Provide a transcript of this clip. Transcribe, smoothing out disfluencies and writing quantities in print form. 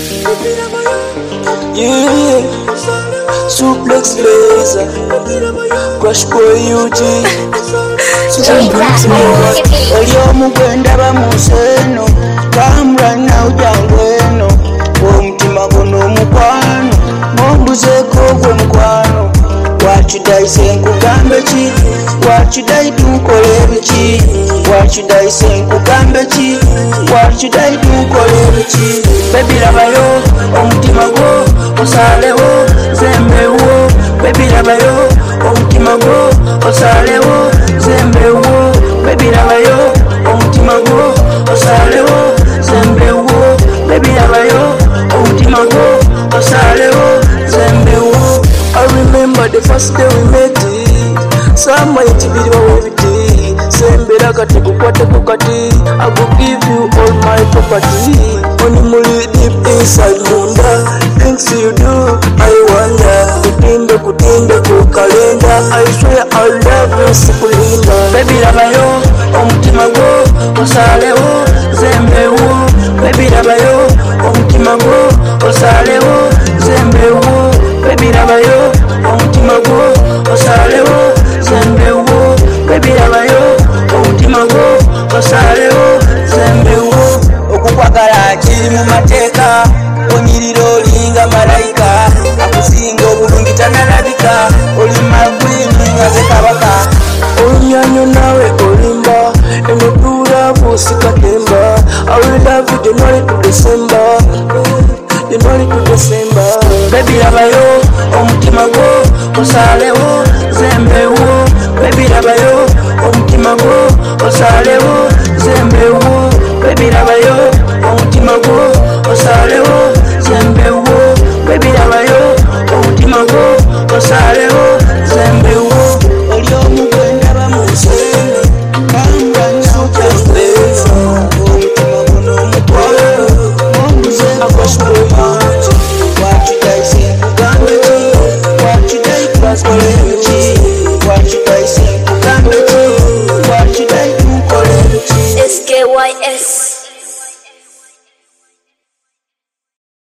Yeah, suplex laser, crash boy UG. Oliomu gwenda bamuseno, kamra na ujangweno. Omutima gono mukwano, mombuzeko gwe mukwano. What should I say nkugambe ki? What should I do nkole biki? What should I say nkugambe ki? What should I do nkole biki? Baby labayo, omutima gwo osalewo zembewo. Baby labayo, omutima gwo osalewo zembewo. Baby labayo, omutima gwo osalewo zembewo. Baby labayo, omutima gwo osalewo zembewo. I remember the first day we met. Sama yitibiriwa webiti. Sembera kati kukwate kukati. I will give you all my property. Only deep inside munda. Things you do, I wonder. Kutimbe kukalenda. I swear I love you sikulinda. Baby labayo, omutima gwo osalewo zembewo. Baby labayo, omutima gwo osalewo zembewo. Baby labayo, omutima gwo osalewo zembewo. Baby labayo, omutima gwo osalewo zembewo. Okukwagala kiri mu mateeka, onyirira olinga malayika. Akusinga obulungi tanalabika, oli magwini nga ze kabaka. Onyonyo nawe olimba, enodula busikatemba. I will love you January to December, January to December. Baby labayo, omutima gwo osalewo zembewo. Baby labayo, omutima gwo osalewo zembewo. Baby labayo, omutima gwo osalewo zembewo. Baby labayo, omutima gwo osalewo zembewo. Oliomu gwenda bamusene, kamba nsuka mpleza. Omutima guno mukwano, mombuze akwashwe.